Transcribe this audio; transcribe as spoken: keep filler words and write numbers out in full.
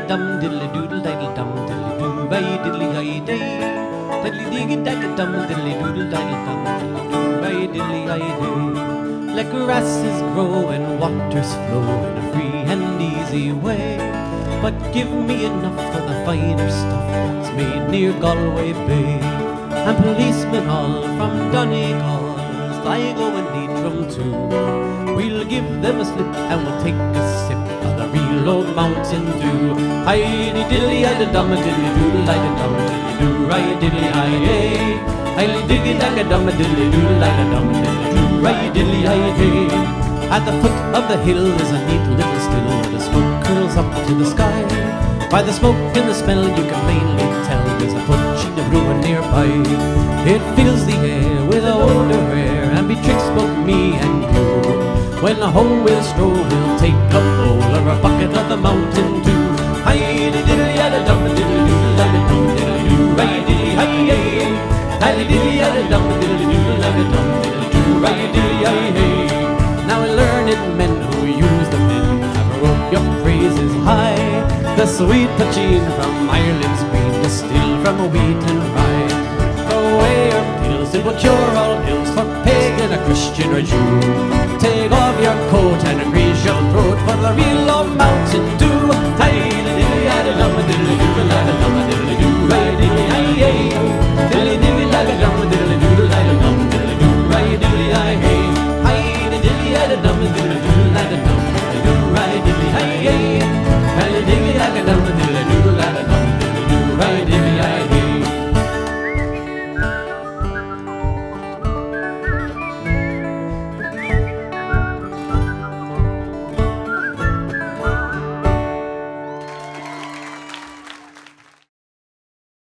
dum diddly doodle diddle dum diddly doo by diddly hi day. Diddly diggy dag dum diddly doodle diddle dum diddly doo by diddly hi day. Let grasses grow and waters flow in a free and easy way, but give me enough of the finer stuff that's made near Galway Bay. And policemen all from Donegal, Sligo and Leitrim too, we'll give them a slip and we'll take a sip of the real old Mountain Dew. Hi-di diddly hi da dum diddly doodle hi da dum diddly doo right diddly hi hey. Hi-di diggy dag a dum diddly doodle hi da dum diddly doo right diddly hi hey. At the foot of the hill is a neat little still where the smoke curls up to the sky. By the smoke and the smell you can plainly tell there's a punching of ruin nearby. It fills the air with a odor rare and betwixt both me and you, when home we'll stroll, we'll take a bowl or a bucket of the Mountain Dew. Hi-di diddly hi da dum diddly doodle hi da dum diddly doo right diddly hi hey. Hi-di diddly hi da dum diddly doodle hi da dum diddly doo right diddly hi hey. Now learned men who use the pen have wrote your praises high. The sweet touching from Ireland's green, distilled from wheat and rye. Away your pills, it will cure all ills for pagan, a Christian or Jew. Take off your coat and grease your throat for the real old Mountain Dew. Hi-di-diddly hi da dum diddly doodle hi da dum diddly doo right diddly hi hey. Diddly-diddly hi da dum diddly doodle hi da dum diddly doo right diddly hi hey. Hi-di-diddly hi da dum diddly